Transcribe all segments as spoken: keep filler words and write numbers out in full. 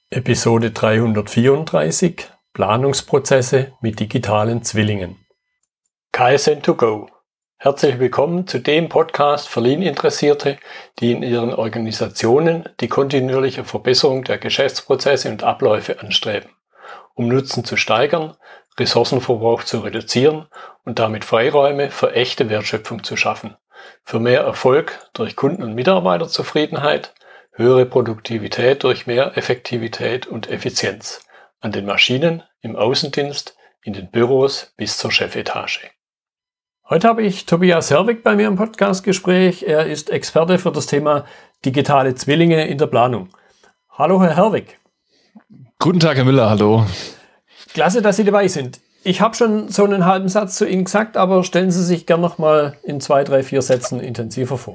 Episode dreihundertvierunddreißig Planungsprozesse mit digitalen Zwillingen. K S N to go. Herzlich willkommen zu dem Podcast für Lean-Interessierte, die in ihren Organisationen die kontinuierliche Verbesserung der Geschäftsprozesse und Abläufe anstreben, um Nutzen zu steigern, Ressourcenverbrauch zu reduzieren und damit Freiräume für echte Wertschöpfung zu schaffen, für mehr Erfolg durch Kunden- und Mitarbeiterzufriedenheit, höhere Produktivität durch mehr Effektivität und Effizienz an den Maschinen, im Außendienst, in den Büros bis zur Chefetage. Heute habe ich Tobias Herwig bei mir im Podcastgespräch. Er ist Experte für das Thema digitale Zwillinge in der Planung. Hallo, Herr Herwig. Guten Tag, Herr Müller, hallo. Klasse, dass Sie dabei sind. Ich habe schon so einen halben Satz zu Ihnen gesagt, aber stellen Sie sich gerne noch mal in zwei, drei, vier Sätzen intensiver vor.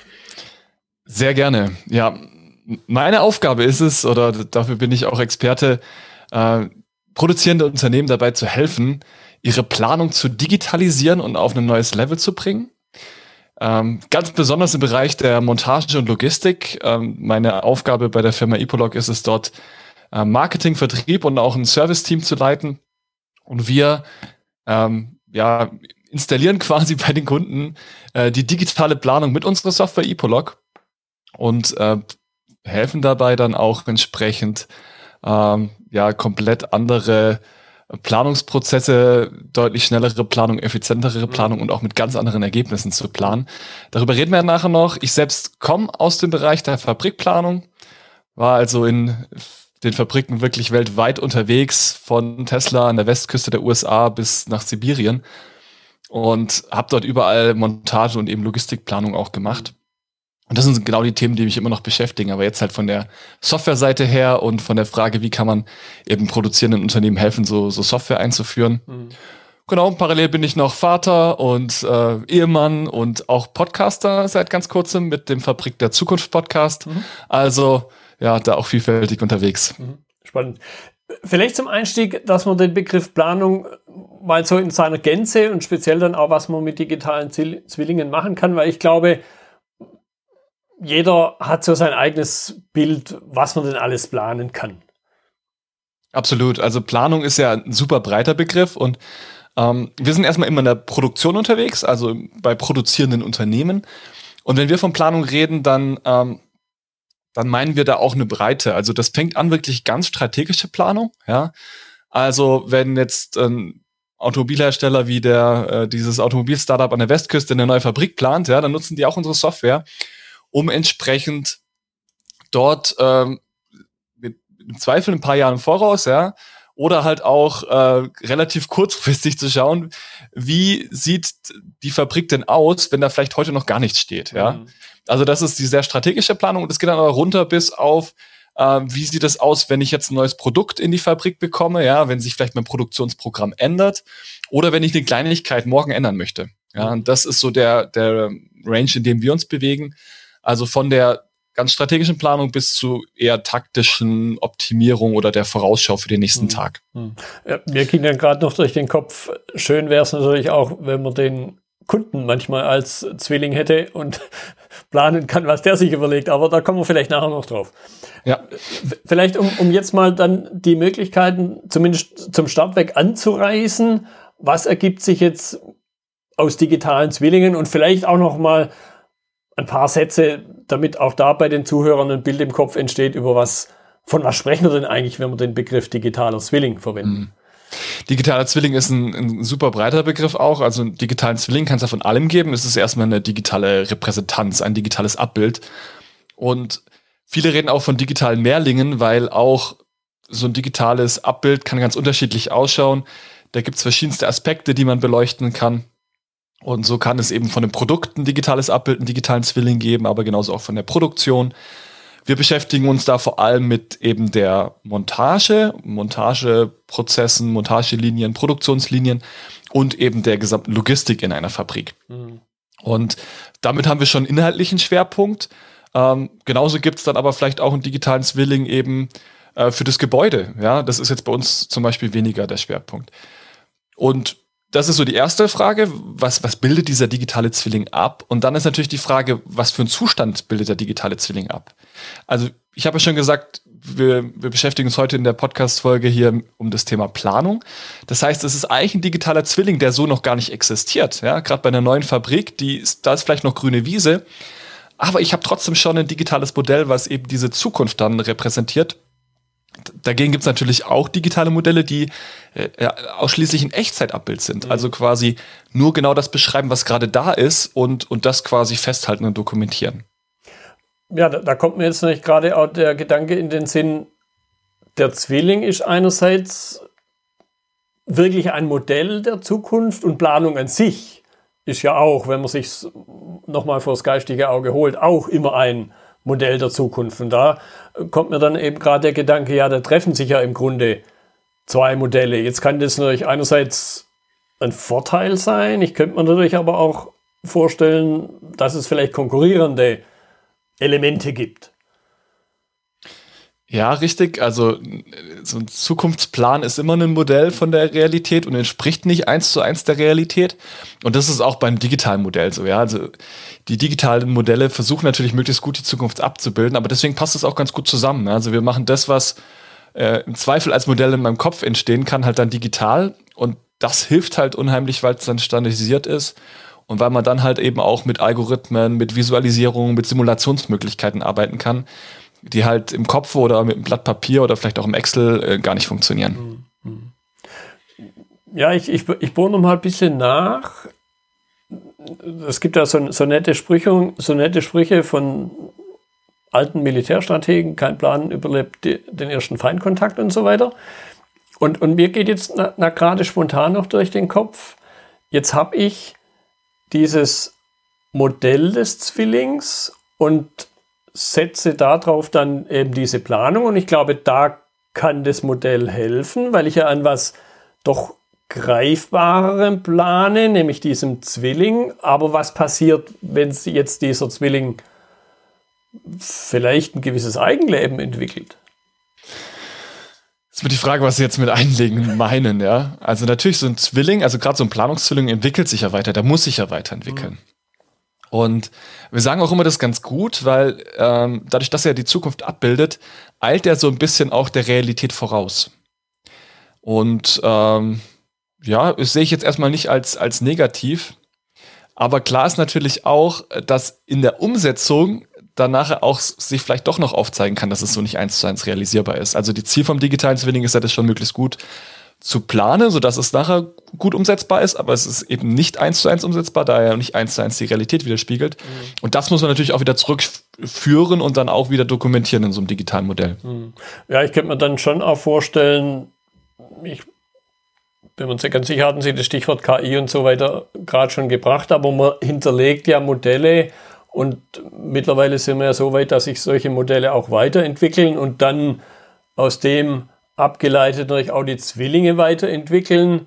Sehr gerne. Ja, meine Aufgabe ist es, oder dafür bin ich auch Experte, äh, produzierende Unternehmen dabei zu helfen, ihre Planung zu digitalisieren und auf ein neues Level zu bringen. Ähm, ganz besonders im Bereich der Montage und Logistik. Ähm, meine Aufgabe bei der Firma Epolog ist es dort, äh, Marketing, Vertrieb und auch ein Service-Team zu leiten. Und wir ähm, ja, installieren quasi bei den Kunden äh, die digitale Planung mit unserer Software Epolog. Und äh, helfen dabei dann auch entsprechend ähm, ja komplett andere Planungsprozesse, deutlich schnellere Planung, effizientere Planung und auch mit ganz anderen Ergebnissen zu planen. Darüber reden wir nachher noch. Ich selbst komme aus dem Bereich der Fabrikplanung, war also in den Fabriken wirklich weltweit unterwegs, von Tesla an der Westküste der U S A bis nach Sibirien und habe dort überall Montage und eben Logistikplanung auch gemacht. Und das sind genau die Themen, die mich immer noch beschäftigen. Aber jetzt halt von der Softwareseite her und von der Frage, wie kann man eben produzierenden Unternehmen helfen, so, so Software einzuführen. Mhm. Genau, parallel bin ich noch Vater und äh, Ehemann und auch Podcaster seit ganz kurzem mit dem Fabrik der Zukunft Podcast. Mhm. Also ja, da auch vielfältig unterwegs. Mhm. Spannend. Vielleicht zum Einstieg, dass man den Begriff Planung mal so in seiner Gänze und speziell dann auch, was man mit digitalen Zwillingen machen kann, weil ich glaube, jeder hat so sein eigenes Bild, was man denn alles planen kann. Absolut. Also Planung ist ja ein super breiter Begriff und ähm, wir sind erstmal immer in der Produktion unterwegs, also bei produzierenden Unternehmen. Und wenn wir von Planung reden, dann, ähm, dann meinen wir da auch eine Breite. Also das fängt an wirklich ganz strategische Planung. Ja, also wenn jetzt ein Automobilhersteller wie der äh, dieses Automobil-Startup an der Westküste eine neue Fabrik plant, ja, dann nutzen die auch unsere Software, um entsprechend dort ähm, mit, im Zweifel ein paar Jahre im Voraus, ja, oder halt auch äh, relativ kurzfristig zu schauen, wie sieht die Fabrik denn aus, wenn da vielleicht heute noch gar nichts steht, ja. Mhm. Also das ist die sehr strategische Planung und es geht dann aber runter bis auf, äh, wie sieht es aus, wenn ich jetzt ein neues Produkt in die Fabrik bekomme, ja, wenn sich vielleicht mein Produktionsprogramm ändert oder wenn ich eine Kleinigkeit morgen ändern möchte. Ja, mhm. Und das ist so der, der Range, in dem wir uns bewegen. Also von der ganz strategischen Planung bis zu eher taktischen Optimierung oder der Vorausschau für den nächsten hm. Tag. Ja, mir ging dann gerade noch durch den Kopf, schön wäre es natürlich auch, wenn man den Kunden manchmal als Zwilling hätte und planen kann, was der sich überlegt. Aber da kommen wir vielleicht nachher noch drauf. Ja. Vielleicht, um, um jetzt mal dann die Möglichkeiten zumindest zum Start weg anzureißen, was ergibt sich jetzt aus digitalen Zwillingen und vielleicht auch noch mal ein paar Sätze, damit auch da bei den Zuhörern ein Bild im Kopf entsteht, über was, von was sprechen wir denn eigentlich, wenn wir den Begriff digitaler Zwilling verwenden? Digitaler Zwilling ist ein, ein super breiter Begriff auch. Also einen digitalen Zwilling kann es ja von allem geben. Es ist erstmal eine digitale Repräsentanz, ein digitales Abbild. Und viele reden auch von digitalen Mehrlingen, weil auch so ein digitales Abbild kann ganz unterschiedlich ausschauen. Da gibt es verschiedenste Aspekte, die man beleuchten kann. Und so kann es eben von den Produkten ein digitales Abbild, einen digitalen Zwilling geben, aber genauso auch von der Produktion. Wir beschäftigen uns da vor allem mit eben der Montage, Montageprozessen, Montagelinien, Produktionslinien und eben der gesamten Logistik in einer Fabrik. Mhm. Und damit haben wir schon inhaltlichen Schwerpunkt. Ähm, genauso gibt es dann aber vielleicht auch einen digitalen Zwilling eben äh, für das Gebäude. Ja, das ist jetzt bei uns zum Beispiel weniger der Schwerpunkt. Und das ist so die erste Frage, was, was bildet dieser digitale Zwilling ab? Und dann ist natürlich die Frage, was für einen Zustand bildet der digitale Zwilling ab? Also ich habe ja schon gesagt, wir, wir beschäftigen uns heute in der Podcast-Folge hier um das Thema Planung. Das heißt, es ist eigentlich ein digitaler Zwilling, der so noch gar nicht existiert. Ja, gerade bei einer neuen Fabrik, die ist, da ist vielleicht noch grüne Wiese, aber ich habe trotzdem schon ein digitales Modell, was eben diese Zukunft dann repräsentiert. Dagegen gibt es natürlich auch digitale Modelle, die äh, ausschließlich ein Echtzeitabbild sind. Mhm. Also quasi nur genau das beschreiben, was gerade da ist und, und das quasi festhalten und dokumentieren. Ja, da, da kommt mir jetzt nämlich gerade auch der Gedanke in den Sinn, der Zwilling ist einerseits wirklich ein Modell der Zukunft und Planung an sich ist ja auch, wenn man sich nochmal vor das geistige Auge holt, auch immer ein Modell der Zukunft. Und da kommt mir dann eben gerade der Gedanke, ja, da treffen sich ja im Grunde zwei Modelle. Jetzt kann das natürlich einerseits ein Vorteil sein, ich könnte mir natürlich aber auch vorstellen, dass es vielleicht konkurrierende Elemente gibt. Ja, richtig. Also so ein Zukunftsplan ist immer ein Modell von der Realität und entspricht nicht eins zu eins der Realität. Und das ist auch beim digitalen Modell so. Ja, also die digitalen Modelle versuchen natürlich möglichst gut die Zukunft abzubilden, aber deswegen passt es auch ganz gut zusammen. Also wir machen das, was äh, im Zweifel als Modell in meinem Kopf entstehen kann, halt dann digital. Und das hilft halt unheimlich, weil es dann standardisiert ist. Und weil man dann halt eben auch mit Algorithmen, mit Visualisierungen, mit Simulationsmöglichkeiten arbeiten kann, die halt im Kopf oder mit einem Blatt Papier oder vielleicht auch im Excel äh, gar nicht funktionieren. Ja, ich, ich, ich bohre noch mal ein bisschen nach. Es gibt ja so, so, nette Sprüche, so nette Sprüche von alten Militärstrategen, kein Plan überlebt die, den ersten Feindkontakt und so weiter. Und, und mir geht jetzt na, na, gerade spontan noch durch den Kopf, jetzt habe ich dieses Modell des Zwillings und setze darauf dann eben diese Planung. Und ich glaube, da kann das Modell helfen, weil ich ja an was doch Greifbarerem plane, nämlich diesem Zwilling. Aber was passiert, wenn jetzt dieser Zwilling vielleicht ein gewisses Eigenleben entwickelt? Jetzt wird die Frage, was Sie jetzt mit Einlegen meinen, ja. Also natürlich so ein Zwilling, also gerade so ein Planungszwilling entwickelt sich ja weiter, der muss sich ja weiterentwickeln. Mhm. Und wir sagen auch immer das ganz gut, weil ähm, dadurch, dass er die Zukunft abbildet, eilt er so ein bisschen auch der Realität voraus. Und ähm, ja, das sehe ich jetzt erstmal nicht als, als negativ. Aber klar ist natürlich auch, dass in der Umsetzung dann nachher auch sich vielleicht doch noch aufzeigen kann, dass es so nicht eins zu eins realisierbar ist. Also die Ziel vom digitalen Zwilling ist ja das schon möglichst gut zu planen, sodass es nachher gut umsetzbar ist, aber es ist eben nicht eins zu eins umsetzbar, da er nicht eins zu eins die Realität widerspiegelt. Mhm. Und das muss man natürlich auch wieder zurückführen und dann auch wieder dokumentieren in so einem digitalen Modell. Mhm. Ja, ich könnte mir dann schon auch vorstellen, ich bin mir ganz sicher, hatten Sie das Stichwort K I und so weiter gerade schon gebracht, aber man hinterlegt ja Modelle und mittlerweile sind wir ja so weit, dass sich solche Modelle auch weiterentwickeln und dann aus dem abgeleitet natürlich auch die Zwillinge weiterentwickeln,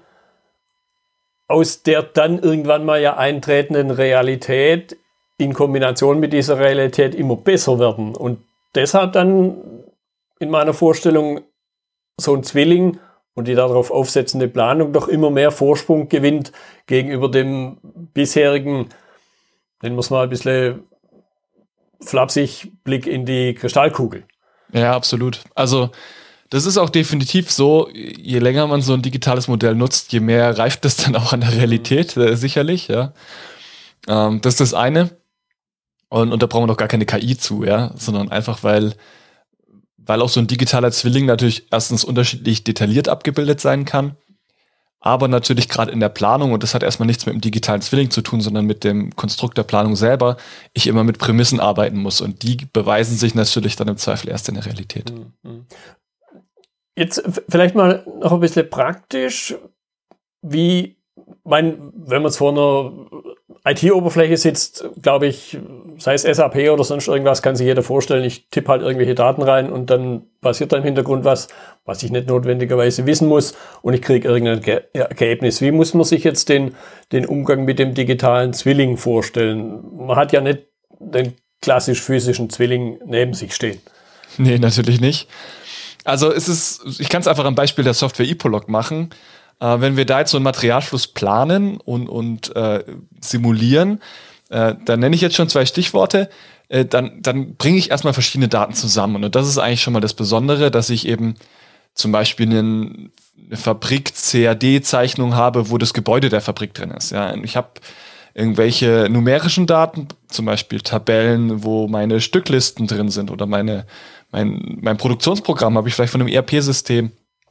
aus der dann irgendwann mal ja eintretenden Realität in Kombination mit dieser Realität immer besser werden. Und deshalb dann in meiner Vorstellung so ein Zwilling und die darauf aufsetzende Planung doch immer mehr Vorsprung gewinnt gegenüber dem bisherigen, nennen wir es mal ein bisschen flapsig, Blick in die Kristallkugel. Ja, absolut. Also das ist auch definitiv so, je länger man so ein digitales Modell nutzt, je mehr reift das dann auch an der Realität, äh, sicherlich, ja. Ähm, das ist das eine. Und, und da brauchen wir doch gar keine K I zu, ja, sondern einfach, weil, weil auch so ein digitaler Zwilling natürlich erstens unterschiedlich detailliert abgebildet sein kann, aber natürlich gerade in der Planung, und das hat erstmal nichts mit dem digitalen Zwilling zu tun, sondern mit dem Konstrukt der Planung selber, ich immer mit Prämissen arbeiten muss und die beweisen sich natürlich dann im Zweifel erst in der Realität. Mhm. Jetzt vielleicht mal noch ein bisschen praktisch, wie, mein, wenn man jetzt vor einer I T-Oberfläche sitzt, glaube ich, sei es S A P oder sonst irgendwas, kann sich jeder vorstellen, ich tippe halt irgendwelche Daten rein und dann passiert da im Hintergrund was, was ich nicht notwendigerweise wissen muss und ich kriege irgendein Ge- Ergebnis. Wie muss man sich jetzt den, den Umgang mit dem digitalen Zwilling vorstellen? Man hat ja nicht den klassisch physischen Zwilling neben sich stehen. Nee, natürlich nicht. Also es ist, ich kann es einfach am Beispiel der Software Epolog machen. Äh, wenn wir da jetzt so einen Materialfluss planen und, und äh, simulieren, äh, dann nenne ich jetzt schon zwei Stichworte. äh, dann, dann bringe ich erstmal verschiedene Daten zusammen. Und das ist eigentlich schon mal das Besondere, dass ich eben zum Beispiel einen, eine Fabrik-C A D-Zeichnung habe, wo das Gebäude der Fabrik drin ist. Ja, ich habe irgendwelche numerischen Daten, zum Beispiel Tabellen, wo meine Stücklisten drin sind oder meine, mein, mein Produktionsprogramm habe ich vielleicht von einem E R P-System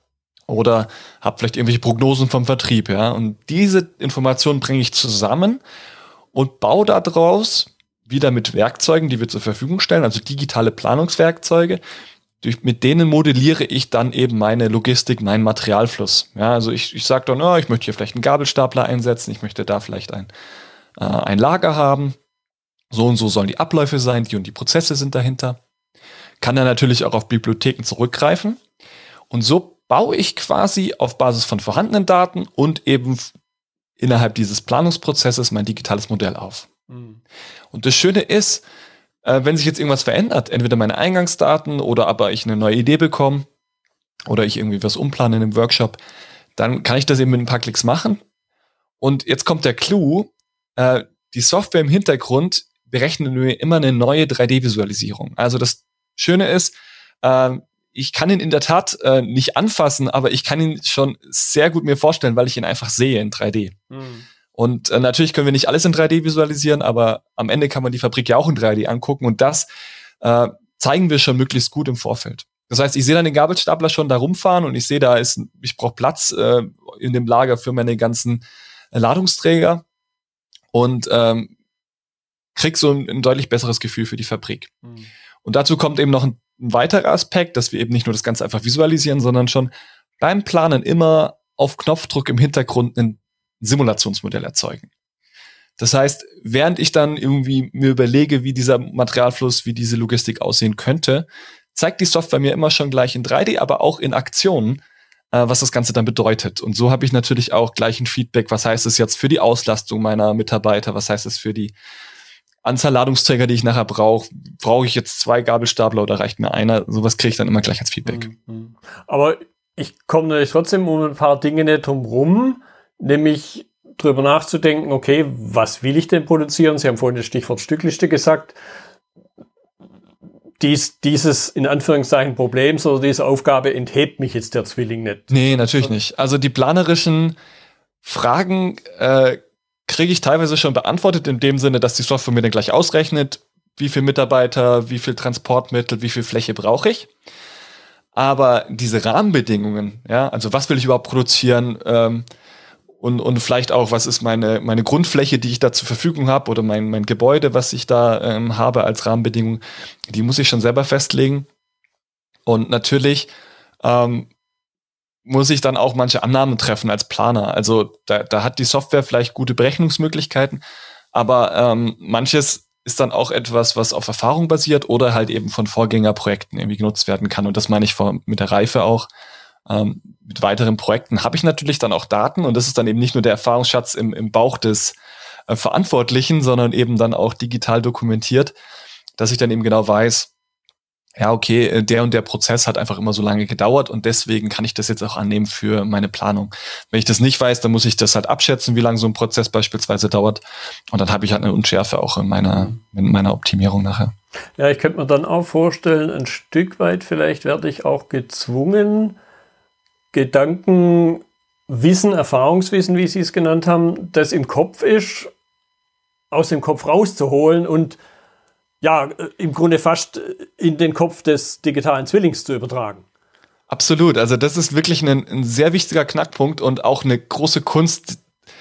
oder habe vielleicht irgendwelche Prognosen vom Vertrieb. Ja, und diese Informationen bringe ich zusammen und baue daraus wieder mit Werkzeugen, die wir zur Verfügung stellen, also digitale Planungswerkzeuge. Durch, mit denen modelliere ich dann eben meine Logistik, meinen Materialfluss. Ja, also ich, ich sage dann, oh, ich möchte hier vielleicht einen Gabelstapler einsetzen, ich möchte da vielleicht ein, äh, ein Lager haben. So und so sollen die Abläufe sein, die und die Prozesse sind dahinter. Kann dann natürlich auch auf Bibliotheken zurückgreifen. Und so baue ich quasi auf Basis von vorhandenen Daten und eben innerhalb dieses Planungsprozesses mein digitales Modell auf. Mhm. Und das Schöne ist, wenn sich jetzt irgendwas verändert, entweder meine Eingangsdaten oder aber ich eine neue Idee bekomme oder ich irgendwie was umplane in einem Workshop, dann kann ich das eben mit ein paar Klicks machen. Und jetzt kommt der Clou, äh, die Software im Hintergrund berechnet mir immer eine neue drei D-Visualisierung. Also das Schöne ist, äh, ich kann ihn in der Tat äh, nicht anfassen, aber ich kann ihn schon sehr gut mir vorstellen, weil ich ihn einfach sehe in drei D. Mhm. Und äh, natürlich können wir nicht alles in drei D visualisieren, aber am Ende kann man die Fabrik ja auch in drei D angucken und das äh, zeigen wir schon möglichst gut im Vorfeld. Das heißt, ich sehe dann den Gabelstapler schon da rumfahren und ich sehe, da ist, ich brauche Platz äh, in dem Lager für meine ganzen äh, Ladungsträger und ähm, krieg so ein, ein deutlich besseres Gefühl für die Fabrik. Mhm. Und dazu kommt eben noch ein, ein weiterer Aspekt, dass wir eben nicht nur das Ganze einfach visualisieren, sondern schon beim Planen immer auf Knopfdruck im Hintergrund ein Simulationsmodell erzeugen. Das heißt, während ich dann irgendwie mir überlege, wie dieser Materialfluss, wie diese Logistik aussehen könnte, zeigt die Software mir immer schon gleich in drei D, aber auch in Aktionen, äh, was das Ganze dann bedeutet. Und so habe ich natürlich auch gleich ein Feedback, was heißt es jetzt für die Auslastung meiner Mitarbeiter, was heißt es für die Anzahl Ladungsträger, die ich nachher brauche. Brauche ich jetzt zwei Gabelstapler oder reicht mir einer? Sowas kriege ich dann immer gleich als Feedback. Aber ich komme natürlich trotzdem um ein paar Dinge nicht drum rum, nämlich drüber nachzudenken, okay, was will ich denn produzieren? Sie haben vorhin das Stichwort Stückliste gesagt. Dies, dieses, in Anführungszeichen, Problems oder diese Aufgabe enthebt mich jetzt der Zwilling nicht. Nee, natürlich nicht. Also die planerischen Fragen äh, kriege ich teilweise schon beantwortet, in dem Sinne, dass die Software mir dann gleich ausrechnet, wie viele Mitarbeiter, wie viel Transportmittel, wie viel Fläche brauche ich. Aber diese Rahmenbedingungen, ja, also was will ich überhaupt produzieren, ähm, und, und vielleicht auch, was ist meine, meine Grundfläche, die ich da zur Verfügung habe oder mein, mein Gebäude, was ich da ähm, habe als Rahmenbedingung, die muss ich schon selber festlegen. Und natürlich ähm, muss ich dann auch manche Annahmen treffen als Planer. Also da, da hat die Software vielleicht gute Berechnungsmöglichkeiten, aber ähm, manches ist dann auch etwas, was auf Erfahrung basiert oder halt eben von Vorgängerprojekten irgendwie genutzt werden kann. Und das meine ich vor, mit der Reife auch. Ähm, mit weiteren Projekten habe ich natürlich dann auch Daten und das ist dann eben nicht nur der Erfahrungsschatz im, im Bauch des äh, Verantwortlichen, sondern eben dann auch digital dokumentiert, dass ich dann eben genau weiß, ja, okay, der und der Prozess hat einfach immer so lange gedauert und deswegen kann ich das jetzt auch annehmen für meine Planung. Wenn ich das nicht weiß, dann muss ich das halt abschätzen, wie lange so ein Prozess beispielsweise dauert und dann habe ich halt eine Unschärfe auch in meiner, in meiner Optimierung nachher. Ja, ich könnte mir dann auch vorstellen, ein Stück weit vielleicht werde ich auch gezwungen, Gedanken, Wissen, Erfahrungswissen, wie Sie es genannt haben, das im Kopf ist, aus dem Kopf rauszuholen und ja, im Grunde fast in den Kopf des digitalen Zwillings zu übertragen. Absolut, also das ist wirklich ein, ein sehr wichtiger Knackpunkt und auch eine große Kunst.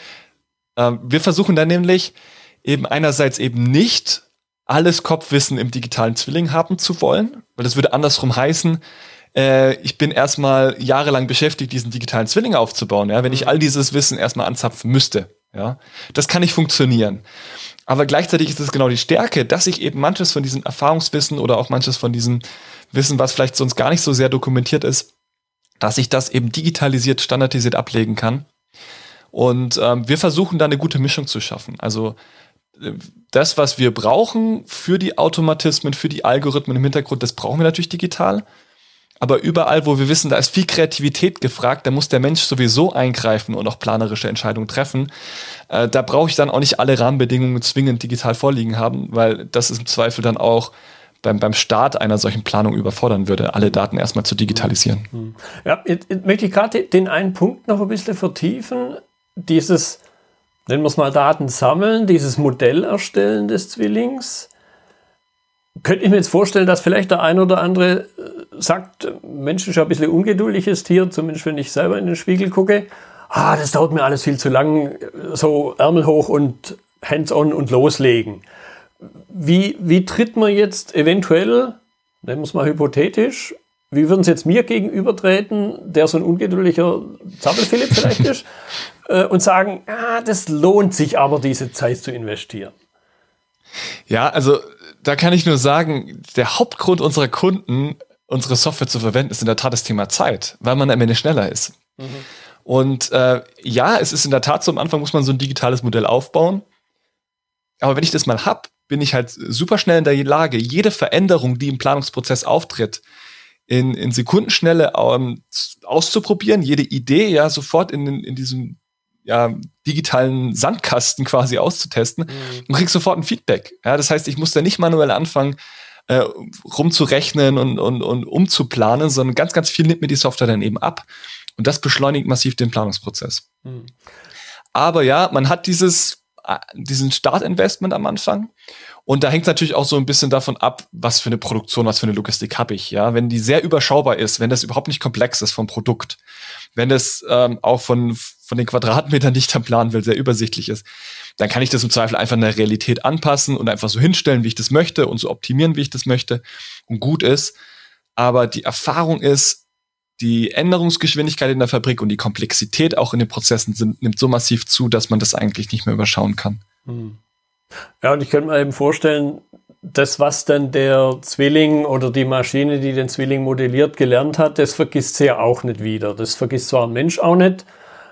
Wir versuchen dann nämlich eben einerseits eben nicht alles Kopfwissen im digitalen Zwilling haben zu wollen, weil das würde andersrum heißen, äh, ich bin erstmal jahrelang beschäftigt, diesen digitalen Zwilling aufzubauen, ja, wenn ich all dieses Wissen erstmal anzapfen müsste. Ja, das kann nicht funktionieren. Aber gleichzeitig ist es genau die Stärke, dass ich eben manches von diesem Erfahrungswissen oder auch manches von diesem Wissen, was vielleicht sonst gar nicht so sehr dokumentiert ist, dass ich das eben digitalisiert, standardisiert ablegen kann. Und ähm, wir versuchen da eine gute Mischung zu schaffen. Also das, was wir brauchen für die Automatismen, für die Algorithmen im Hintergrund, das brauchen wir natürlich digital. Aber überall, wo wir wissen, da ist viel Kreativität gefragt, da muss der Mensch sowieso eingreifen und auch planerische Entscheidungen treffen. Äh, da brauche ich dann auch nicht alle Rahmenbedingungen zwingend digital vorliegen haben, weil das ist im Zweifel dann auch beim, beim Start einer solchen Planung überfordern würde, alle Daten erstmal zu digitalisieren. Ja, jetzt, jetzt möchte ich gerade den einen Punkt noch ein bisschen vertiefen. Dieses, nennen wir es mal Daten sammeln, dieses Modell erstellen des Zwillings. Könnte ich mir jetzt vorstellen, dass vielleicht der ein oder andere sagt, Mensch ist ja ein bisschen ungeduldiges Tier, zumindest wenn ich selber in den Spiegel gucke. Ah, das dauert mir alles viel zu lang, so Ärmel hoch und hands-on und loslegen. Wie, wie tritt man jetzt eventuell, nennen wir es mal hypothetisch, wie würden Sie jetzt mir gegenübertreten, der so ein ungeduldiger Zappelphilipp vielleicht ist, äh, und sagen, ah, das lohnt sich aber, diese Zeit zu investieren? Ja, also da kann ich nur sagen, der Hauptgrund unserer Kunden, unsere Software zu verwenden, ist in der Tat das Thema Zeit, weil man am Ende schneller ist. Mhm. Und äh, ja, es ist in der Tat so, am Anfang muss man so ein digitales Modell aufbauen. Aber wenn ich das mal hab, bin ich halt super schnell in der Lage, jede Veränderung, die im Planungsprozess auftritt, in, in Sekundenschnelle ähm, auszuprobieren, jede Idee ja sofort in, in diesem ja, digitalen Sandkasten quasi auszutesten mhm. und krieg sofort ein Feedback. Ja, das heißt, ich muss da nicht manuell anfangen, äh, rumzurechnen und, und, und umzuplanen, sondern ganz, ganz viel nimmt mir die Software dann eben ab. Und das beschleunigt massiv den Planungsprozess. Mhm. Aber ja, man hat dieses diesen Startinvestment am Anfang. Und da hängt es natürlich auch so ein bisschen davon ab, was für eine Produktion, was für eine Logistik habe ich. Ja, wenn die sehr überschaubar ist, wenn das überhaupt nicht komplex ist vom Produkt, wenn das ähm, auch von, von den Quadratmetern, die ich dann planen will, sehr übersichtlich ist, dann kann ich das im Zweifel einfach in der Realität anpassen und einfach so hinstellen, wie ich das möchte und so optimieren, wie ich das möchte und gut ist. Aber die Erfahrung ist, die Änderungsgeschwindigkeit in der Fabrik und die Komplexität auch in den Prozessen sind, nimmt so massiv zu, dass man das eigentlich nicht mehr überschauen kann. Ja, und ich könnte mir eben vorstellen, das, was dann der Zwilling oder die Maschine, die den Zwilling modelliert, gelernt hat, das vergisst sie ja auch nicht wieder. Das vergisst zwar ein Mensch auch nicht,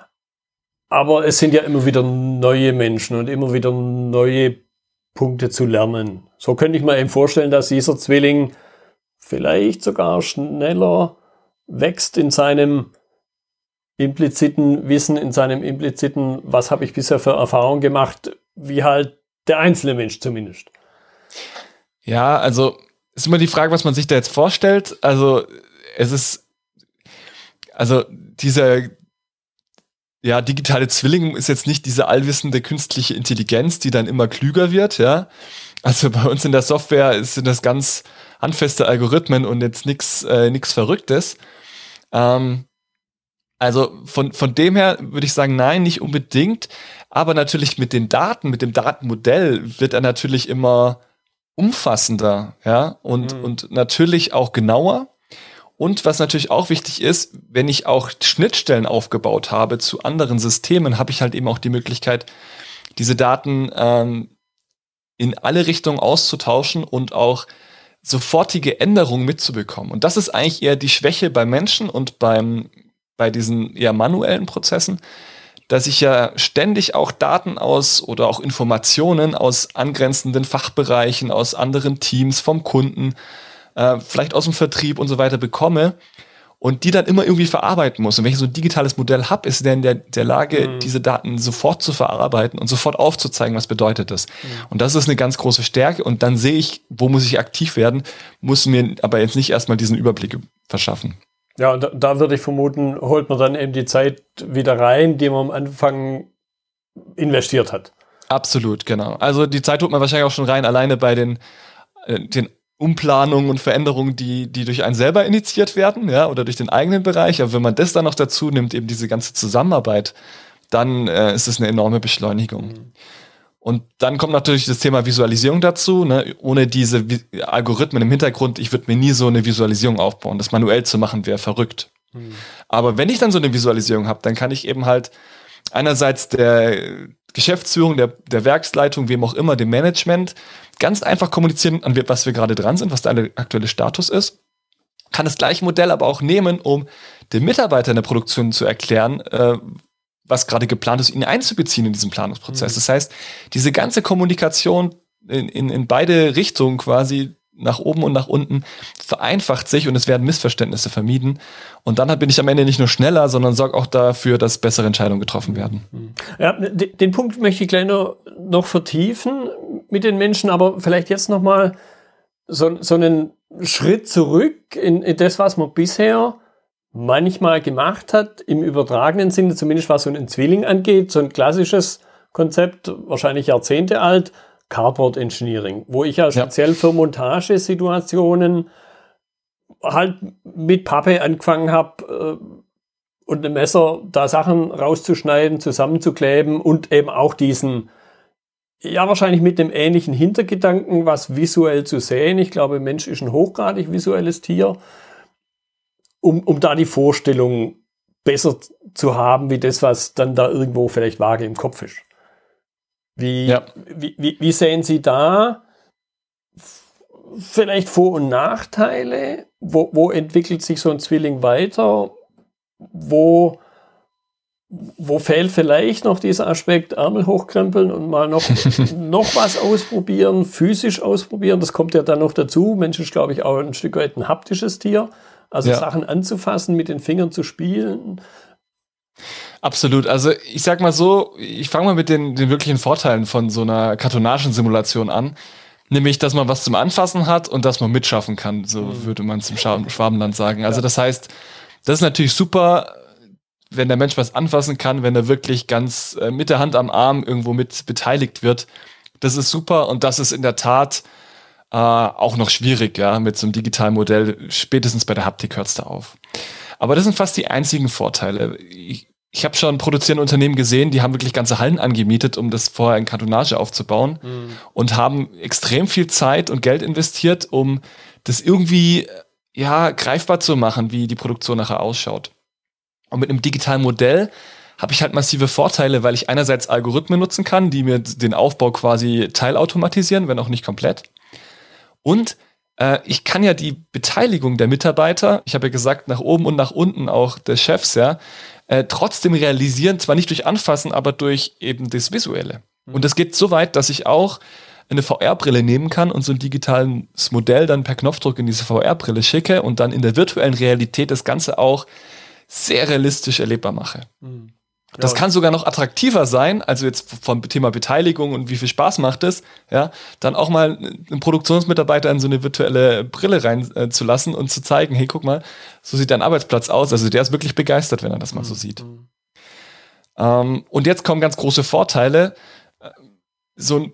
aber es sind ja immer wieder neue Menschen und immer wieder neue Punkte zu lernen. So könnte ich mir eben vorstellen, dass dieser Zwilling vielleicht sogar schneller wächst in seinem impliziten Wissen, in seinem impliziten, was habe ich bisher für Erfahrungen gemacht, wie halt der einzelne Mensch zumindest. Ja, also ist immer die Frage, was man sich da jetzt vorstellt. Also es ist, also dieser ja, digitale Zwilling ist jetzt nicht diese allwissende künstliche Intelligenz, die dann immer klüger wird, ja. Also bei uns in der Software sind das ganz handfeste Algorithmen und jetzt nichts äh, nix Verrücktes. Ähm, also von, von dem her würde ich sagen, nein, nicht unbedingt. Aber natürlich mit den Daten, mit dem Datenmodell wird er natürlich immer umfassender, ja, und, mhm. und natürlich auch genauer. Und was natürlich auch wichtig ist, wenn ich auch Schnittstellen aufgebaut habe zu anderen Systemen, habe ich halt eben auch die Möglichkeit, diese Daten ähm, in alle Richtungen auszutauschen und auch sofortige Änderungen mitzubekommen. Und das ist eigentlich eher die Schwäche bei Menschen und beim, bei diesen eher manuellen Prozessen, dass ich ja ständig auch Daten aus oder auch Informationen aus angrenzenden Fachbereichen, aus anderen Teams, vom Kunden, äh, vielleicht aus dem Vertrieb und so weiter bekomme und die dann immer irgendwie verarbeiten muss. Und wenn ich so ein digitales Modell habe, ist der in der, der Lage, mhm. diese Daten sofort zu verarbeiten und sofort aufzuzeigen, was bedeutet das. Mhm. Und das ist eine ganz große Stärke. Und dann sehe ich, wo muss ich aktiv werden, muss mir aber jetzt nicht erstmal diesen Überblick verschaffen. Ja, da, da würde ich vermuten, holt man dann eben die Zeit wieder rein, die man am Anfang investiert hat. Absolut, genau. Also die Zeit holt man wahrscheinlich auch schon rein, alleine bei den, äh, den Umplanungen und Veränderungen, die, die durch einen selber initiiert werden, ja, oder durch den eigenen Bereich. Aber wenn man das dann noch dazu nimmt, eben diese ganze Zusammenarbeit, dann äh, ist es eine enorme Beschleunigung. Mhm. Und dann kommt natürlich das Thema Visualisierung dazu, ne? Ohne diese Vi- Algorithmen im Hintergrund, ich würde mir nie so eine Visualisierung aufbauen. Das manuell zu machen, wäre verrückt. Mhm. Aber wenn ich dann so eine Visualisierung habe, dann kann ich eben halt einerseits der Geschäftsführung, der, der Werksleitung, wem auch immer, dem Management, ganz einfach kommunizieren, an was wir gerade dran sind, was der aktuelle Status ist. Kann das gleiche Modell aber auch nehmen, um den Mitarbeitern in der Produktion zu erklären, äh, was gerade geplant ist, ihn einzubeziehen in diesen Planungsprozess. Mhm. Das heißt, diese ganze Kommunikation in, in, in beide Richtungen quasi nach oben und nach unten, vereinfacht sich und es werden Missverständnisse vermieden. Und dann bin ich am Ende nicht nur schneller, sondern sorge auch dafür, dass bessere Entscheidungen getroffen werden. Ja, den Punkt möchte ich gleich noch, noch vertiefen mit den Menschen, aber vielleicht jetzt noch mal so, so einen Schritt zurück in, in das, was man bisher manchmal gemacht hat, im übertragenen Sinne, zumindest was so einen Zwilling angeht, so ein klassisches Konzept, wahrscheinlich Jahrzehnte alt, Cardboard Engineering, wo ich ja speziell für Montagesituationen halt mit Pappe angefangen habe äh, und einem Messer da Sachen rauszuschneiden, zusammenzukleben und eben auch diesen, ja wahrscheinlich mit dem ähnlichen Hintergedanken, was visuell zu sehen. Ich glaube, Mensch ist ein hochgradig visuelles Tier, um, um da die Vorstellung besser zu haben, wie das, was dann da irgendwo vielleicht vage im Kopf ist. Wie, ja. wie, wie, wie sehen Sie da vielleicht Vor- und Nachteile? Wo, wo entwickelt sich so ein Zwilling weiter? Wo, wo fehlt vielleicht noch dieser Aspekt Ärmel hochkrempeln und mal noch, noch was ausprobieren, physisch ausprobieren? Das kommt ja dann noch dazu. Mensch ist, glaube ich, auch ein Stück weit ein haptisches Tier. Also ja. Sachen anzufassen, mit den Fingern zu spielen. Absolut. Also ich sag mal so, ich fange mal mit den, den wirklichen Vorteilen von so einer Kartonagensimulation an. Nämlich, dass man was zum Anfassen hat und dass man mitschaffen kann. So mhm. würde man zum Schwabenland sagen. Also das heißt, das ist natürlich super, wenn der Mensch was anfassen kann, wenn er wirklich ganz äh, mit der Hand am Arm irgendwo mit beteiligt wird. Das ist super und das ist in der Tat äh, auch noch schwierig, ja, mit so einem digitalen Modell. Spätestens bei der Haptik hört es da auf. Aber das sind fast die einzigen Vorteile. Ich, ich habe schon produzierende Unternehmen gesehen, die haben wirklich ganze Hallen angemietet, um das vorher in Kartonage aufzubauen mhm. und haben extrem viel Zeit und Geld investiert, um das irgendwie ja greifbar zu machen, wie die Produktion nachher ausschaut. Und mit einem digitalen Modell habe ich halt massive Vorteile, weil ich einerseits Algorithmen nutzen kann, die mir den Aufbau quasi teilautomatisieren, wenn auch nicht komplett. Und ich kann ja die Beteiligung der Mitarbeiter, ich habe ja gesagt, nach oben und nach unten auch des Chefs, ja, äh, trotzdem realisieren, zwar nicht durch Anfassen, aber durch eben das Visuelle. Mhm. Und das geht so weit, dass ich auch eine V R-Brille nehmen kann und so ein digitales Modell dann per Knopfdruck in diese V R-Brille schicke und dann in der virtuellen Realität das Ganze auch sehr realistisch erlebbar mache. Mhm. Das kann sogar noch attraktiver sein, also jetzt vom Thema Beteiligung und wie viel Spaß macht es, ja, dann auch mal einen Produktionsmitarbeiter in so eine virtuelle Brille rein äh, zu lassen und zu zeigen, hey, guck mal, so sieht dein Arbeitsplatz aus. Also der ist wirklich begeistert, wenn er das mal so sieht. Mhm. Ähm, und jetzt kommen ganz große Vorteile. So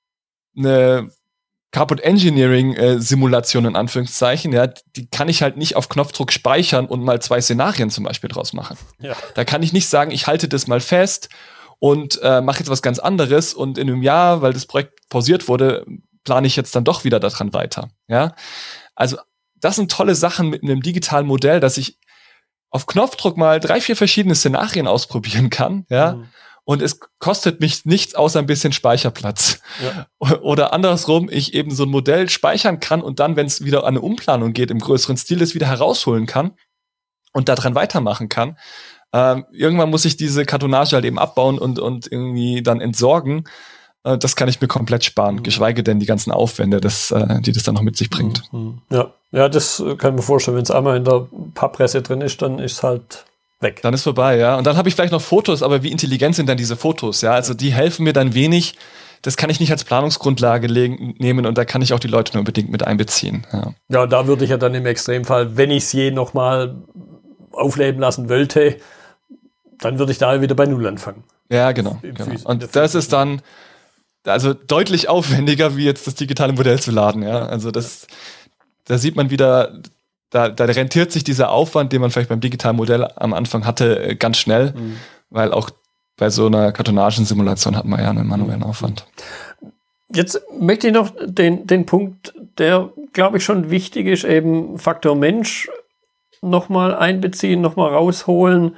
eine Cardboard Engineering äh, Simulation in Anführungszeichen, ja, die kann ich halt nicht auf Knopfdruck speichern und mal zwei Szenarien zum Beispiel draus machen. Ja. Da kann ich nicht sagen, ich halte das mal fest und äh, mache jetzt was ganz anderes und in einem Jahr, weil das Projekt pausiert wurde, plane ich jetzt dann doch wieder daran weiter. Ja, also das sind tolle Sachen mit einem digitalen Modell, dass ich auf Knopfdruck mal drei, vier verschiedene Szenarien ausprobieren kann. Ja. Mhm. Und es kostet mich nichts außer ein bisschen Speicherplatz. Ja. Oder andersrum, ich eben so ein Modell speichern kann und dann, wenn es wieder an eine Umplanung geht, im größeren Stil, das wieder herausholen kann und daran weitermachen kann. Ähm, irgendwann muss ich diese Kartonage halt eben abbauen und, und irgendwie dann entsorgen. Äh, das kann ich mir komplett sparen, mhm. geschweige denn die ganzen Aufwände, das, äh, die das dann noch mit sich bringt. Mhm. Ja. ja, das kann ich mir vorstellen. Wenn es einmal in der Papppresse drin ist, dann ist es halt weg. Dann ist vorbei, ja. Und dann habe ich vielleicht noch Fotos, aber wie intelligent sind dann diese Fotos, ja? Also die helfen mir dann wenig. Das kann ich nicht als Planungsgrundlage legen, nehmen und da kann ich auch die Leute nur unbedingt mit einbeziehen. Ja, ja, da würde ich ja dann im Extremfall, wenn ich es je nochmal aufleben lassen wollte, dann würde ich da wieder bei Null anfangen. Ja, genau. genau. Und das ist dann also deutlich aufwendiger, wie jetzt das digitale Modell zu laden. Ja, also das, da sieht man wieder, Da, da rentiert sich dieser Aufwand, den man vielleicht beim digitalen Modell am Anfang hatte, ganz schnell, mhm. weil auch bei so einer Kartonagensimulation hat man ja einen manuellen Aufwand. Jetzt möchte ich noch den, den Punkt, der, glaube ich, schon wichtig ist, eben Faktor Mensch nochmal einbeziehen, nochmal rausholen.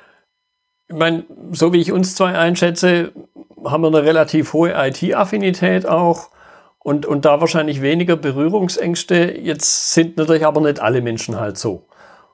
Ich meine, so wie ich uns zwei einschätze, haben wir eine relativ hohe I T-Affinität auch. Und, und da wahrscheinlich weniger Berührungsängste. Jetzt sind natürlich aber nicht alle Menschen halt so.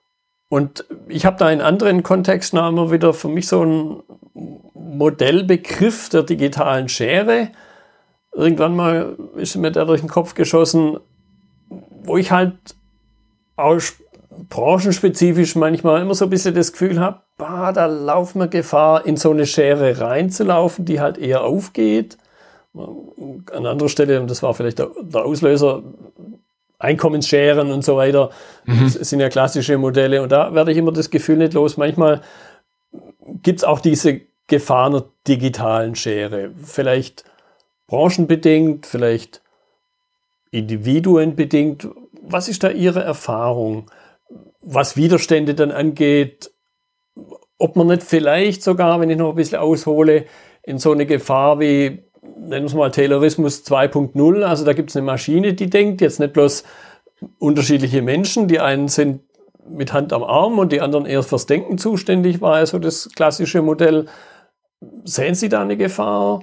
Und ich habe da in anderen Kontexten immer wieder für mich so einen Modellbegriff der digitalen Schere. Irgendwann mal ist mir der durch den Kopf geschossen, wo ich halt auch branchenspezifisch manchmal immer so ein bisschen das Gefühl habe, bah, da laufen wir Gefahr, in so eine Schere reinzulaufen, die halt eher aufgeht. An anderer Stelle, und das war vielleicht der, der Auslöser, Einkommensscheren und so weiter, mhm. Das sind ja klassische Modelle. Und da werde ich immer das Gefühl nicht los. Manchmal gibt es auch diese Gefahr einer digitalen Schere. Vielleicht branchenbedingt, vielleicht individuenbedingt. Was ist da Ihre Erfahrung, was Widerstände dann angeht? Ob man nicht vielleicht sogar, wenn ich noch ein bisschen aushole, in so eine Gefahr wie, nennen wir es mal Taylorismus zwei Punkt null, also da gibt es eine Maschine, die denkt, jetzt nicht bloß unterschiedliche Menschen, die einen sind mit Hand am Arm und die anderen eher fürs Denken zuständig, war also das klassische Modell. Sehen Sie da eine Gefahr?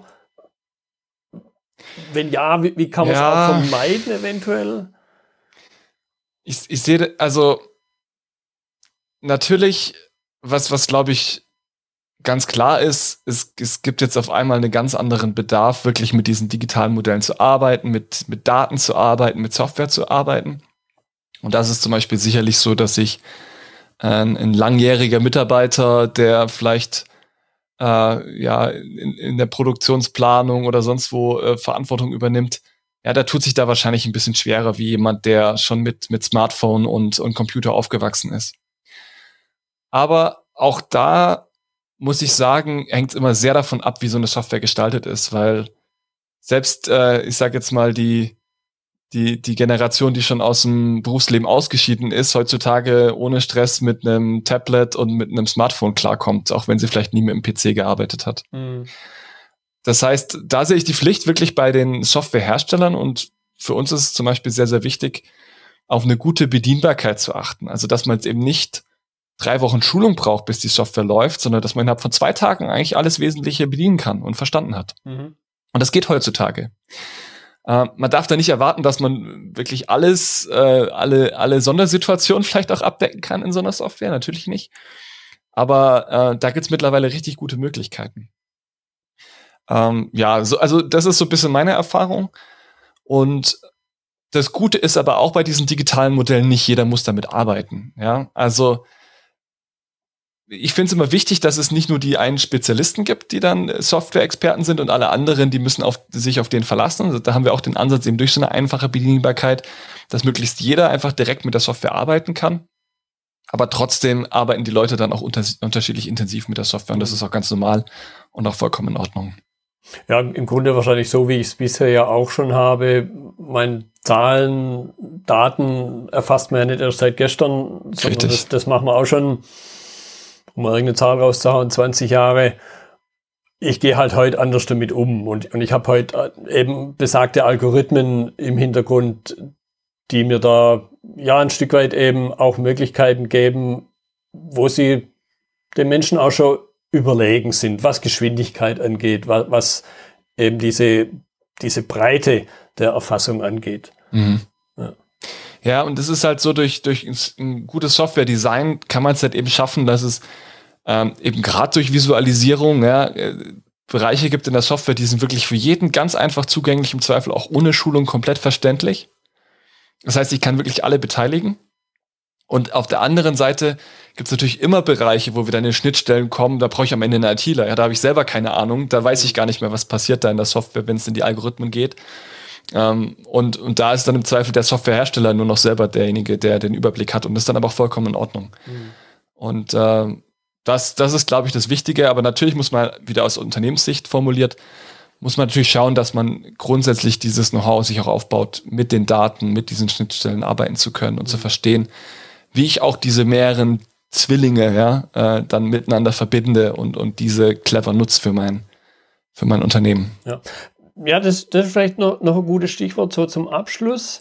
Wenn ja, wie, wie kann man es ja, auch vermeiden eventuell? Ich, ich sehe, also natürlich, was, was glaube ich ganz klar ist, es, es gibt jetzt auf einmal einen ganz anderen Bedarf, wirklich mit diesen digitalen Modellen zu arbeiten, mit, mit Daten zu arbeiten, mit Software zu arbeiten. Und das ist zum Beispiel sicherlich so, dass sich ein, ein langjähriger Mitarbeiter, der vielleicht äh, ja in, in der Produktionsplanung oder sonst wo äh, Verantwortung übernimmt, ja, da tut sich da wahrscheinlich ein bisschen schwerer wie jemand, der schon mit, mit Smartphone und, und Computer aufgewachsen ist. Aber auch da muss ich sagen, hängt es immer sehr davon ab, wie so eine Software gestaltet ist, weil selbst, äh, ich sage jetzt mal, die, die, die Generation, die schon aus dem Berufsleben ausgeschieden ist, heutzutage ohne Stress mit einem Tablet und mit einem Smartphone klarkommt, auch wenn sie vielleicht nie mit dem P C gearbeitet hat. Mhm. Das heißt, da sehe ich die Pflicht wirklich bei den Softwareherstellern, und für uns ist es zum Beispiel sehr, sehr wichtig, auf eine gute Bedienbarkeit zu achten. Also, dass man jetzt eben nicht drei Wochen Schulung braucht, bis die Software läuft, sondern dass man innerhalb von zwei Tagen eigentlich alles Wesentliche bedienen kann und verstanden hat. Mhm. Und das geht heutzutage. Äh, man darf da nicht erwarten, dass man wirklich alles, äh, alle, alle Sondersituationen vielleicht auch abdecken kann in so einer Software. Natürlich nicht. Aber äh, da gibt's mittlerweile richtig gute Möglichkeiten. Ähm, ja, so, also das ist so ein bisschen meine Erfahrung. Und das Gute ist aber auch bei diesen digitalen Modellen, nicht jeder muss damit arbeiten. Ja, also ich finde es immer wichtig, dass es nicht nur die einen Spezialisten gibt, die dann Software-Experten sind, und alle anderen, die müssen auf, sich auf den verlassen. Also da haben wir auch den Ansatz eben durch so eine einfache Bedienbarkeit, dass möglichst jeder einfach direkt mit der Software arbeiten kann. Aber trotzdem arbeiten die Leute dann auch unter, unterschiedlich intensiv mit der Software, und das ist auch ganz normal und auch vollkommen in Ordnung. Ja, im Grunde wahrscheinlich so, wie ich es bisher ja auch schon habe. Meine Zahlen, Daten erfasst man ja nicht erst seit gestern, sondern das, das machen wir auch schon, um mal irgendeine Zahl rauszuhauen, zwanzig Jahre. Ich gehe halt heute anders damit um, und, und ich habe heute eben besagte Algorithmen im Hintergrund, die mir da ja ein Stück weit eben auch Möglichkeiten geben, wo sie den Menschen auch schon überlegen sind, was Geschwindigkeit angeht, was, was eben diese, diese Breite der Erfassung angeht. Mhm. Ja. Ja, und es ist halt so, durch, durch ein gutes Software-Design kann man es halt eben schaffen, dass es ähm, eben gerade durch Visualisierung ja, äh, Bereiche gibt in der Software, die sind wirklich für jeden ganz einfach zugänglich, im Zweifel auch ohne Schulung komplett verständlich. Das heißt, ich kann wirklich alle beteiligen. Und auf der anderen Seite gibt es natürlich immer Bereiche, wo wir dann in Schnittstellen kommen, da brauche ich am Ende einen ITler. Ja, da habe ich selber keine Ahnung, da weiß ich gar nicht mehr, was passiert da in der Software, wenn es in die Algorithmen geht. Ähm, und, und da ist dann im Zweifel der Softwarehersteller nur noch selber derjenige, der den Überblick hat, und das ist dann aber auch vollkommen in Ordnung. Mhm. Und äh, das, das ist, glaube ich, das Wichtige. Aber natürlich muss man wieder aus Unternehmenssicht formuliert, muss man natürlich schauen, dass man grundsätzlich dieses Know-how sich auch aufbaut, mit den Daten, mit diesen Schnittstellen arbeiten zu können und mhm. zu verstehen, wie ich auch diese mehreren Zwillinge ja, äh, dann miteinander verbinde und, und diese clever nutze für mein, für mein Unternehmen. Ja, ja das, das ist vielleicht noch, noch ein gutes Stichwort so zum Abschluss.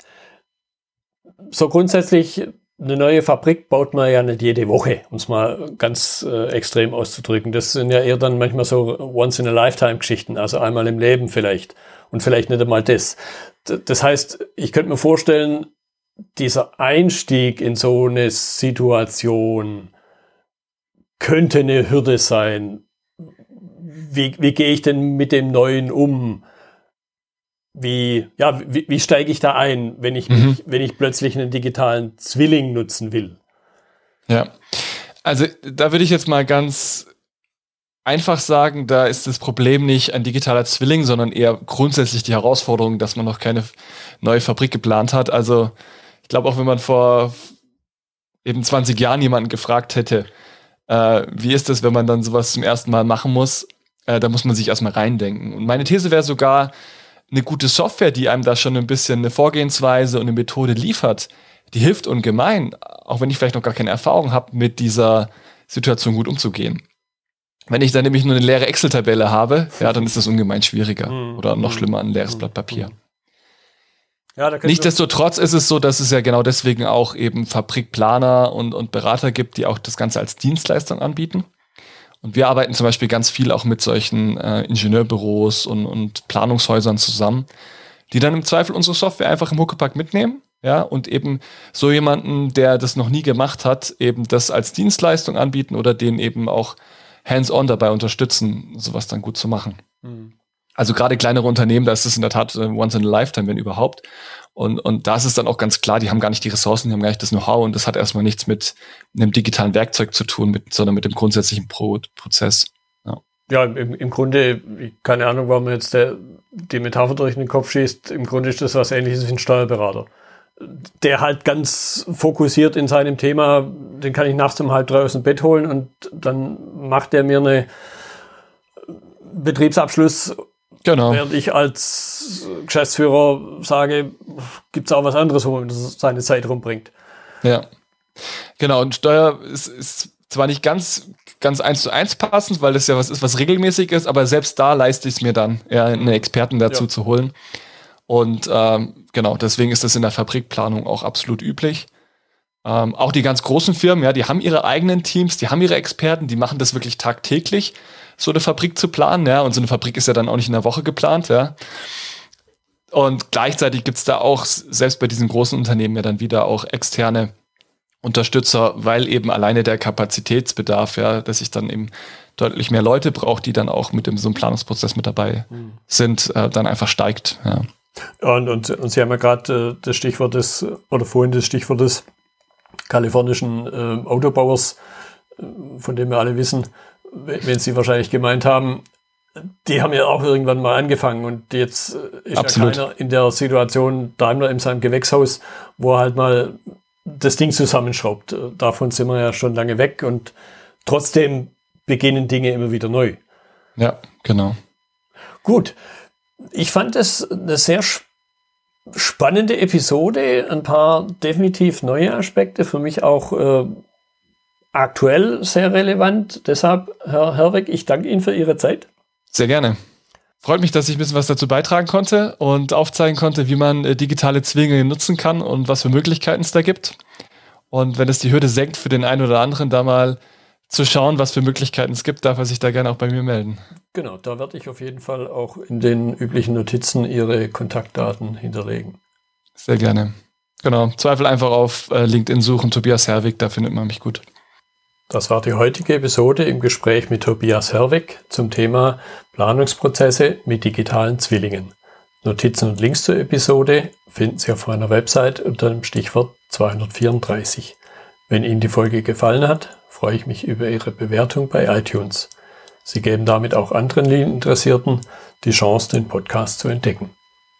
So grundsätzlich, eine neue Fabrik baut man ja nicht jede Woche, um es mal ganz äh, extrem auszudrücken. Das sind ja eher dann manchmal so Once-in-a-Lifetime-Geschichten, also einmal im Leben vielleicht und vielleicht nicht einmal das. Das heißt, ich könnte mir vorstellen, dieser Einstieg in so eine Situation könnte eine Hürde sein. Wie, wie gehe ich denn mit dem Neuen um? wie, ja, wie, wie steige ich da ein, wenn ich, mich, mhm. wenn ich plötzlich einen digitalen Zwilling nutzen will? Ja, also da würde ich jetzt mal ganz einfach sagen, da ist das Problem nicht ein digitaler Zwilling, sondern eher grundsätzlich die Herausforderung, dass man noch keine neue Fabrik geplant hat. Also ich glaube, auch wenn man vor eben zwanzig Jahren jemanden gefragt hätte, äh, wie ist das, wenn man dann sowas zum ersten Mal machen muss, äh, da muss man sich erstmal reindenken. Und meine These wäre sogar, eine gute Software, die einem da schon ein bisschen eine Vorgehensweise und eine Methode liefert, die hilft ungemein, auch wenn ich vielleicht noch gar keine Erfahrung habe, mit dieser Situation gut umzugehen. Wenn ich dann nämlich nur eine leere Excel-Tabelle habe, ja, dann ist das ungemein schwieriger mhm. oder noch schlimmer, ein leeres mhm. Blatt Papier. Ja, da Nichtsdestotrotz ist es so, dass es ja genau deswegen auch eben Fabrikplaner und, und Berater gibt, die auch das Ganze als Dienstleistung anbieten. Und wir arbeiten zum Beispiel ganz viel auch mit solchen äh, Ingenieurbüros und, und Planungshäusern zusammen, die dann im Zweifel unsere Software einfach im Huckepack mitnehmen, ja, und eben so jemanden, der das noch nie gemacht hat, eben das als Dienstleistung anbieten oder den eben auch hands-on dabei unterstützen, sowas dann gut zu machen. Mhm. Also gerade kleinere Unternehmen, da ist es in der Tat once in a lifetime, wenn überhaupt. Und, und da ist es dann auch ganz klar, die haben gar nicht die Ressourcen, die haben gar nicht das Know-how und das hat erstmal nichts mit einem digitalen Werkzeug zu tun, mit, sondern mit dem grundsätzlichen Pro- Prozess. Ja, ja im, im Grunde, keine Ahnung, warum man jetzt der, die Metapher durch den Kopf schießt, im Grunde ist das was Ähnliches wie ein Steuerberater. Der halt ganz fokussiert in seinem Thema, den kann ich nachts um halb drei aus dem Bett holen und dann macht der mir eine Betriebsabschluss. Genau. Während ich als Geschäftsführer sage, gibt es auch was anderes, wo man seine Zeit rumbringt. Ja, genau. Und Steuer ist, ist zwar nicht ganz, ganz eins zu eins passend, weil das ja was ist, was regelmäßig ist, aber selbst da leiste ich es mir dann, eher einen Experten dazu ja. zu holen. Und ähm, genau, deswegen ist das in der Fabrikplanung auch absolut üblich. Ähm, auch die ganz großen Firmen, ja, die haben ihre eigenen Teams, die haben ihre Experten, die machen das wirklich tagtäglich, so eine Fabrik zu planen, ja, und so eine Fabrik ist ja dann auch nicht in der Woche geplant, ja. Und gleichzeitig gibt's da auch, selbst bei diesen großen Unternehmen ja dann wieder auch externe Unterstützer, weil eben alleine der Kapazitätsbedarf, ja, dass ich dann eben deutlich mehr Leute brauche, die dann auch mit dem so einem Planungsprozess mit dabei mhm. sind, äh, dann einfach steigt, ja. Und, und, und Sie haben ja gerade äh, das Stichwort des, oder vorhin das Stichwort des kalifornischen äh, Autobauers, äh, von dem wir alle wissen, wenn Sie wahrscheinlich gemeint haben, die haben ja auch irgendwann mal angefangen und jetzt ist Absolut. ja keiner in der Situation Daimler in seinem Gewächshaus, wo er halt mal das Ding zusammenschraubt. Davon sind wir ja schon lange weg und trotzdem beginnen Dinge immer wieder neu. Ja, genau. Gut. Ich fand es eine sehr spannende Episode, ein paar definitiv neue Aspekte, für mich auch äh, aktuell sehr relevant. Deshalb, Herr Herwegh, ich danke Ihnen für Ihre Zeit. Sehr gerne. Freut mich, dass ich ein bisschen was dazu beitragen konnte und aufzeigen konnte, wie man äh, digitale Zwillinge nutzen kann und was für Möglichkeiten es da gibt. Und wenn es die Hürde senkt für den einen oder anderen, da mal zu schauen, was für Möglichkeiten es gibt, darf er sich da gerne auch bei mir melden. Genau, da werde ich auf jeden Fall auch in den üblichen Notizen Ihre Kontaktdaten hinterlegen. Sehr gerne. Genau, Zweifel einfach auf äh, LinkedIn suchen, Tobias Herwegh, da findet man mich gut. Das war die heutige Episode im Gespräch mit Tobias Herwegh zum Thema Planungsprozesse mit digitalen Zwillingen. Notizen und Links zur Episode finden Sie auf meiner Website unter dem Stichwort zweihundertvierunddreißig. Wenn Ihnen die Folge gefallen hat, freue ich mich über Ihre Bewertung bei iTunes. Sie geben damit auch anderen Lean-Interessierten die Chance, den Podcast zu entdecken.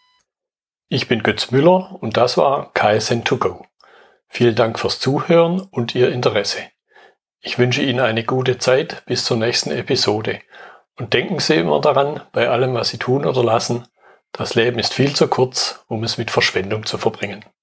Ich bin Götz Müller und das war K S N to go. Vielen Dank fürs Zuhören und Ihr Interesse. Ich wünsche Ihnen eine gute Zeit bis zur nächsten Episode. Und denken Sie immer daran, bei allem, was Sie tun oder lassen, das Leben ist viel zu kurz, um es mit Verschwendung zu verbringen.